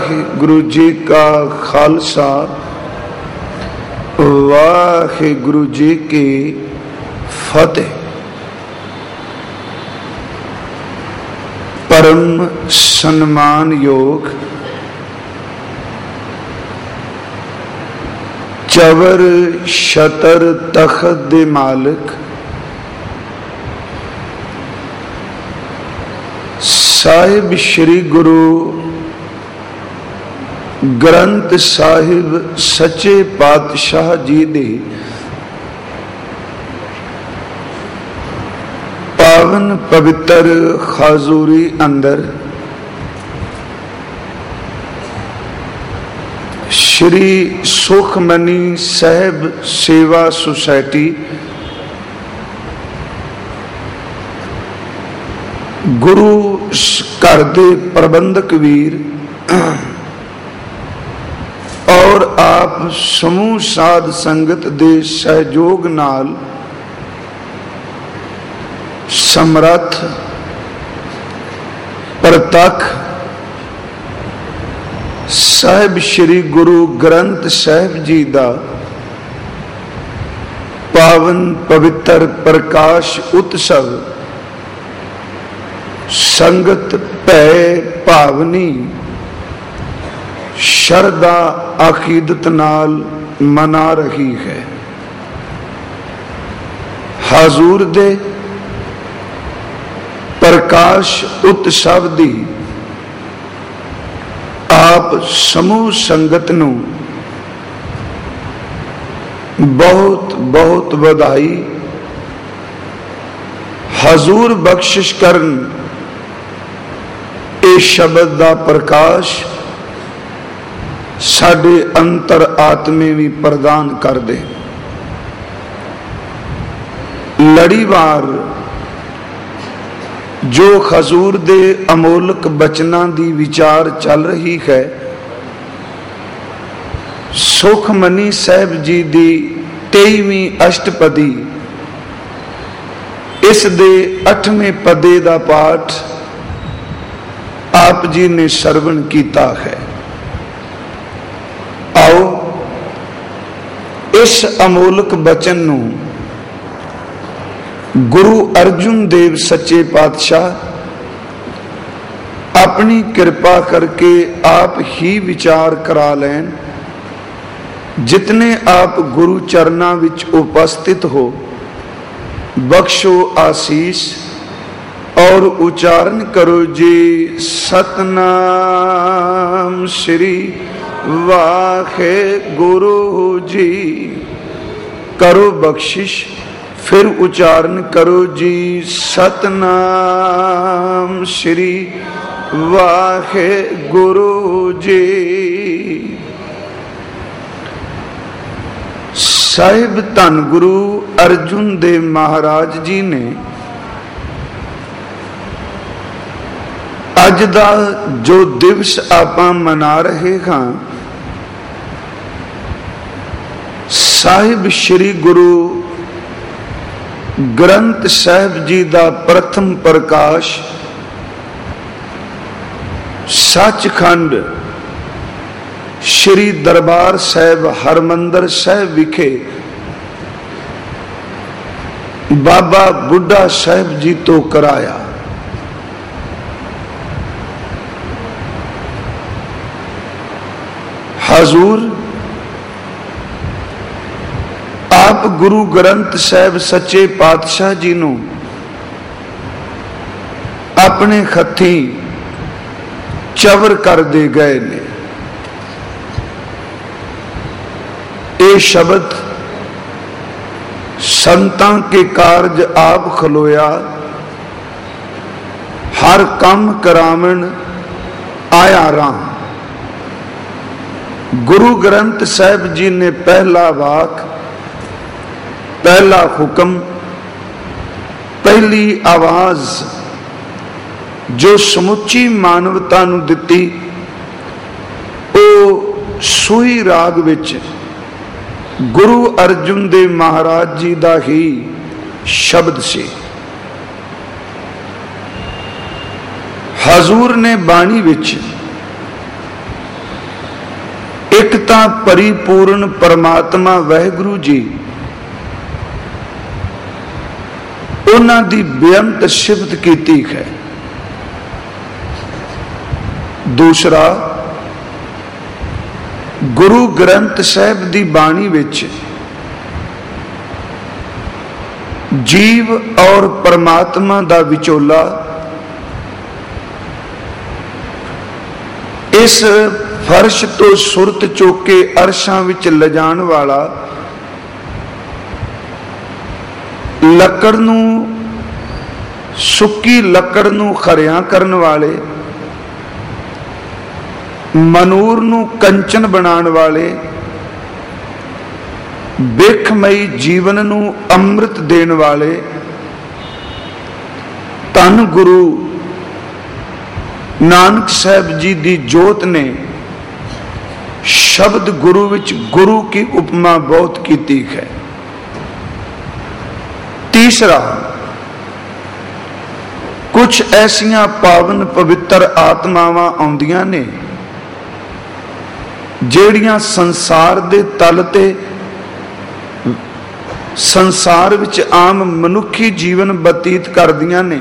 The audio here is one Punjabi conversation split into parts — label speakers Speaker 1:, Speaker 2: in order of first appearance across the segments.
Speaker 1: वाहिगुरु जी का खालसा वाहिगुरु जी की फतेह। परम सम्मान योग चवर शतर तख्त दे मालिक साहिब श्री गुरु ग्रंथ साहिब सच्चे पातशाह जी दे पावन पवित्र खाजूरी अंदर श्री सुखमनी साहिब सेवा सोसाइटी गुरु घर दे प्रबंधक वीर और आप समूह साध संगत दे सहयोग नाल समर्थ प्रतख साहिब श्री गुरु ग्रंथ साहिब जी दा पावन पवित्र प्रकाश उत्सव संगत भय भावनी शरदा अकीदत नाल मना रही है। हाजूर दे प्रकाश उत्सव दी आप समूह संगत नू बहुत बहुत बधाई। हजूर बख्शिश करन इस शब्द दा प्रकाश साडे अंतर आत्मे भी प्रदान कर दे। लड़ीवार जो हजूर दे अमोलक बचना दी विचार चल रही है, सुखमनी साहिब जी दी 23वीं अष्टपदी इस दे 8वें पदे दा पाठ आप जी ने श्रवण किया है। आओ इस अमोलक बचन नू गुरु अर्जुन देव सच्चे पातशाह अपनी कृपा करके आप ही विचार करा लैन। जितने आप गुरु चरना विच उपस्थित हो बख्शो आशीष और उच्चारण करो जी सतनाम श्री वाहे गुरु जी। करो बख्शिश फिर उच्चारण करो जी सतनाम श्री वाहे गुरु जी। साहिब धन गुरु अर्जुन देव महाराज जी ने अज दा जो दिवस आपां मना रहे हां, साहिब श्री गुरु ग्रंथ साहिब जी दा प्रथम प्रकाश सचखंड श्री दरबार साहिब हरमंदर साहिब विखे बाबा बुढ़ा साहिब जी तो कराया। हजूर आप गुरु ग्रंथ साहिब सच्चे पातशाह जी नू अपने हथी चवर कर दे गए ने। ये शब्द संतां के कारज आप खलोया हर काम करावण आया राम। गुरु ग्रंथ साहिब जी ने पहला वाक पहला हुक्म पहली आवाज जो समुची मानवता नू दिती ओ सूही राग विच गुरु अर्जुन देव महाराज जी दा ही शब्द से। हजूर ने बाणी विच ਇੱਕ ਤਾਂ ਪਰਿਪੂਰਨ ਪਰਮਾਤਮਾ ਵਾਹਿਗੁਰੂ ਜੀ, ਉਹਨਾਂ ਦੀ ਬੇਅੰਤ ਸਿਫਤ ਕੀਤੀ ਹੈ। ਦੂਸਰਾ, ਗੁਰੂ ਗ੍ਰੰਥ ਸਾਹਿਬ ਦੀ ਬਾਣੀ ਵਿੱਚ ਜੀਵ ਔਰ ਪਰਮਾਤਮਾ ਦਾ ਵਿਚੋਲਾ ਇਸ ਫਰਸ਼ ਤੋਂ ਸੁਰਤ ਚੁੱਕ ਕੇ ਅਰਸ਼ਾਂ ਵਿੱਚ ਲਿਜਾਣ ਵਾਲਾ, ਲੱਕੜ ਨੂੰ, ਸੁੱਕੀ ਲੱਕੜ ਨੂੰ ਖਰਿਆ ਕਰਨ ਵਾਲੇ, ਮਨੂਰ ਨੂੰ ਕੰਚਨ ਬਣਾਉਣ ਵਾਲੇ, ਬਿਖਮਈ ਜੀਵਨ ਨੂੰ ਅੰਮ੍ਰਿਤ ਦੇਣ ਵਾਲੇ ਧੰਨ ਗੁਰੂ ਨਾਨਕ ਸਾਹਿਬ ਜੀ ਦੀ ਜੋਤ ਨੇ ਸ਼ਬਦ ਗੁਰੂ ਵਿੱਚ ਗੁਰੂ ਕੀ ਉਪਮਾ ਬਹੁਤ ਕੀਤੀ ਹੈ। ਤੀਸਰਾ, ਕੁਝ ਐਸੀਆਂ ਪਾਵਨ ਪਵਿੱਤਰ ਆਤਮਾਵਾਂ ਆਉਂਦੀਆਂ ਨੇ ਜਿਹੜੀਆਂ ਸੰਸਾਰ ਦੇ ਤਲ ਤੇ, ਸੰਸਾਰ ਵਿੱਚ ਆਮ ਮਨੁੱਖੀ ਜੀਵਨ ਬਤੀਤ ਕਰਦੀਆਂ ਨੇ,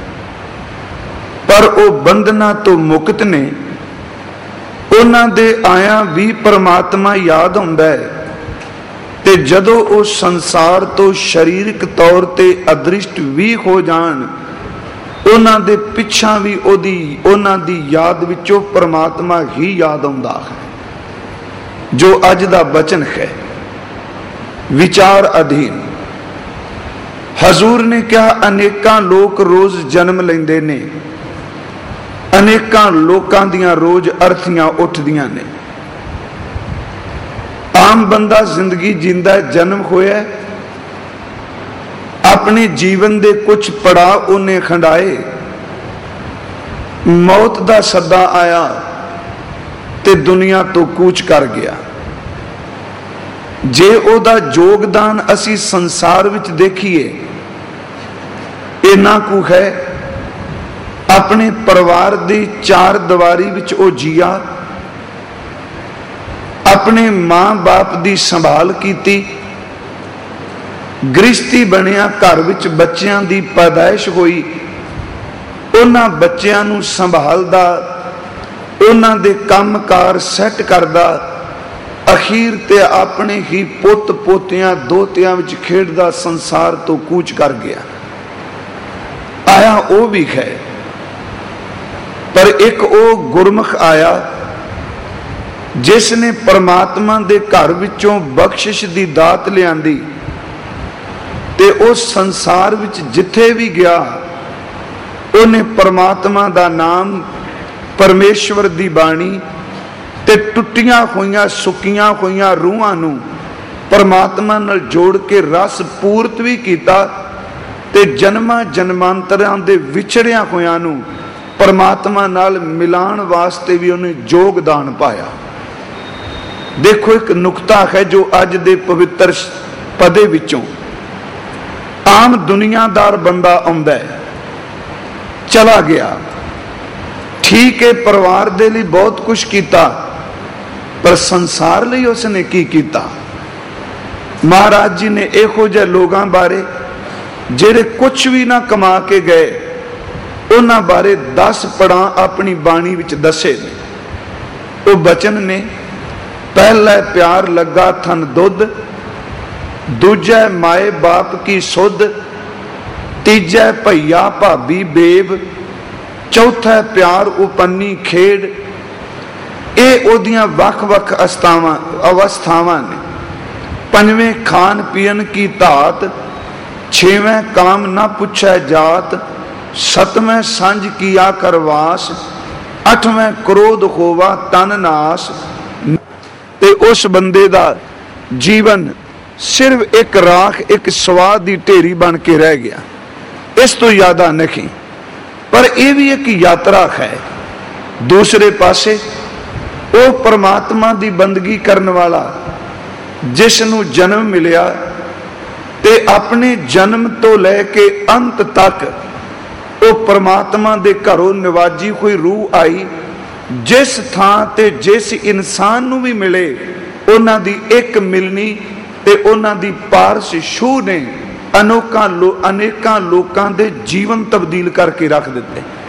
Speaker 1: ਪਰ ਉਹ ਬੰਧਨਾਂ ਤੋਂ ਮੁਕਤ ਨੇ। ਉਹਨਾਂ ਦੇ ਆਇਆਂ ਵੀ ਪਰਮਾਤਮਾ ਯਾਦ ਆਉਂਦਾ ਹੈ, ਤੇ ਜਦੋਂ ਉਹ ਸੰਸਾਰ ਤੋਂ ਸਰੀਰਕ ਤੌਰ ਤੇ ਅਦ੍ਰਿਸ਼ਟ ਵੀ ਹੋ ਜਾਣ, ਉਹਨਾਂ ਦੇ ਪਿੱਛਾ ਵੀ ਉਹਨਾਂ ਦੀ ਯਾਦ ਵਿੱਚੋਂ ਪਰਮਾਤਮਾ ਹੀ ਯਾਦ ਆਉਂਦਾ ਹੈ। ਜੋ ਅੱਜ ਦਾ ਬਚਨ ਹੈ ਵਿਚਾਰ ਅਧੀਨ, ਹਜ਼ੂਰ ਨੇ ਕਿਹਾ ਅਨੇਕਾਂ ਲੋਕ ਰੋਜ਼ ਜਨਮ ਲੈਂਦੇ ਨੇ, ਅਨੇਕਾਂ ਲੋਕਾਂ ਦੀਆਂ ਰੋਜ਼ ਅਰਥੀਆਂ ਉੱਠਦੀਆਂ ਨੇ। ਆਮ ਬੰਦਾ ਜ਼ਿੰਦਗੀ ਜਿੰਦਾ, ਜਨਮ ਹੋਇਆ, ਆਪਣੇ ਜੀਵਨ ਦੇ ਕੁਝ ਪੜਾਅ ਉਹਨੇ ਖੰਡਾਏ, ਮੌਤ ਦਾ ਸੱਦਾ ਆਇਆ ਤੇ ਦੁਨੀਆ ਤੋਂ ਕੂਚ ਕਰ ਗਿਆ। ਜੇ ਉਹਦਾ ਯੋਗਦਾਨ ਅਸੀਂ ਸੰਸਾਰ ਵਿੱਚ ਦੇਖੀਏ, ਇੰਨਾ ਕੁ ਹੈ, ਆਪਣੇ ਪਰਿਵਾਰ ਦੀ ਚਾਰ ਦੀਵਾਰੀ ਵਿੱਚ ਉਹ ਜੀਆ, ਆਪਣੇ ਮਾਂ-ਬਾਪ ਦੀ ਸੰਭਾਲ ਕੀਤੀ, ਗ੍ਰਸਤੀ ਬਣਿਆ, ਘਰ ਵਿੱਚ ਬੱਚਿਆਂ ਦੀ ਪੈਦਾਇਸ਼ ਹੋਈ, ਉਹਨਾਂ ਬੱਚਿਆਂ ਨੂੰ ਸੰਭਾਲਦਾ, ਉਹਨਾਂ ਦੇ ਕੰਮਕਾਰ ਸੈੱਟ ਕਰਦਾ, ਅਖੀਰ ਤੇ ਆਪਣੇ ਹੀ ਪੁੱਤ ਪੋਤਿਆਂ ਦੋਤਿਆਂ ਵਿੱਚ ਖੇਡਦਾ ਸੰਸਾਰ ਤੋਂ ਕੂਚ ਕਰ ਗਿਆ। ਆਇਆ ਉਹ ਵੀ ਹੈ, ਪਰ ਇੱਕ ਉਹ ਗੁਰਮੁਖ ਆਇਆ ਜਿਸ ਨੇ ਪਰਮਾਤਮਾ ਦੇ ਘਰ ਵਿੱਚੋਂ ਬਖਸ਼ਿਸ਼ ਦੀ ਦਾਤ ਲਿਆਂਦੀ, ਤੇ ਉਸ ਸੰਸਾਰ ਵਿੱਚ ਜਿੱਥੇ ਵੀ ਗਿਆ ਉਹਨੇ ਪਰਮਾਤਮਾ ਦਾ ਨਾਮ, ਪਰਮੇਸ਼ਵਰ ਦੀ ਬਾਣੀ ਤੇ ਟੁੱਟੀਆਂ ਹੋਈਆਂ ਸੁੱਕੀਆਂ ਹੋਈਆਂ ਰੂਹਾਂ ਨੂੰ ਪਰਮਾਤਮਾ ਨਾਲ ਜੋੜ ਕੇ ਰਸ ਪੂਰਤ ਵੀ ਕੀਤਾ, ਤੇ ਜਨਮਾਂ ਜਨਮਾਂਤਰਾਂ ਦੇ ਵਿਛੜਿਆਂ ਹੋਇਆਂ ਨੂੰ ਪਰਮਾਤਮਾ ਨਾਲ ਮਿਲਾਉਣ ਵਾਸਤੇ ਵੀ ਉਹਨੇ ਯੋਗਦਾਨ ਪਾਇਆ। ਦੇਖੋ, ਇੱਕ ਨੁਕਤਾ ਹੈ ਜੋ ਅੱਜ ਦੇ ਪਵਿੱਤਰ ਪਦੇ ਵਿੱਚੋਂ ਆਮ ਦੁਨੀਆਦਾਰ ਬੰਦਾ ਆਉਂਦਾ ਹੈ, ਚਲਾ ਗਿਆ, ਠੀਕ ਹੈ, ਪਰਿਵਾਰ ਦੇ ਲਈ ਬਹੁਤ ਕੁਝ ਕੀਤਾ, ਪਰ ਸੰਸਾਰ ਲਈ ਉਸਨੇ ਕੀ ਕੀਤਾ? ਮਹਾਰਾਜ ਜੀ ਨੇ ਇਹੋ ਜਿਹੇ ਲੋਕਾਂ ਬਾਰੇ ਜਿਹੜੇ ਕੁਝ ਵੀ ਨਾ ਕਮਾ ਕੇ ਗਏ, ਉਹਨਾਂ ਬਾਰੇ 10 ਪੜਾਂ ਆਪਣੀ ਬਾਣੀ ਵਿੱਚ ਦੱਸੇ ਨੇ। ਉਹ ਬਚਨ ਨੇ, ਪਹਿਲਾ ਪਿਆਰ ਲੱਗਾ ਥਨ ਦੁੱਧ, ਦੂਜਾ ਮਾਏ ਬਾਪ ਕੀ ਸੁਧ, ਤੀਜਾ ਭਈਆ ਭਾਬੀ ਬੇਬ, ਚੌਥਾ ਪਿਆਰ ਉਪੰਨੀ ਖੇਡ। ਇਹ ਉਹਦੀਆਂ ਵੱਖ-ਵੱਖ ਅਵਸਥਾਵਾਂ ਨੇ। ਪੰਜਵੇਂ ਖਾਣ ਪੀਣ ਕੀ ਧਾਤ, ਛੇਵੇਂ ਕਾਮ ਨਾ ਪੁੱਛੈ ਜਾਤ, ਸਤਵੇਂ ਸਾਂਝ ਕੀਆ ਕਰਵਾਸ, ਅੱਠਵੇਂ ਕ੍ਰੋਧ ਹੋਵਾ ਤਨ ਨਾਸ। ਤੇ ਉਸ ਬੰਦੇ ਦਾ ਜੀਵਨ ਸਿਰਫ ਇੱਕ ਰਾਖ, ਇੱਕ ਸਵਾਦ ਦੀ ਢੇਰੀ ਬਣ ਕੇ ਰਹਿ ਗਿਆ, ਇਸ ਤੋਂ ਜ਼ਿਆਦਾ ਨਹੀਂ। ਪਰ ਇਹ ਵੀ ਇੱਕ ਯਾਤਰਾ ਹੈ। ਦੂਸਰੇ ਪਾਸੇ ਉਹ ਪਰਮਾਤਮਾ ਦੀ ਬੰਦਗੀ ਕਰਨ ਵਾਲਾ ਜਿਸ ਨੂੰ ਜਨਮ ਮਿਲਿਆ, ਤੇ ਆਪਣੇ ਜਨਮ ਤੋਂ ਲੈ ਕੇ ਅੰਤ ਤੱਕ ਉਹ ਪਰਮਾਤਮਾ ਦੇ ਘਰੋਂ ਨਿਵਾਜੀ ਹੋਈ ਰੂਹ ਆਈ, जिस थां ते जिस इंसान नूं भी मिले उन्हां दी एक मिलनी ते उन्हां दी पारस छूह ने अनेकां लोकां दे जीवन तब्दील करके रख दिते।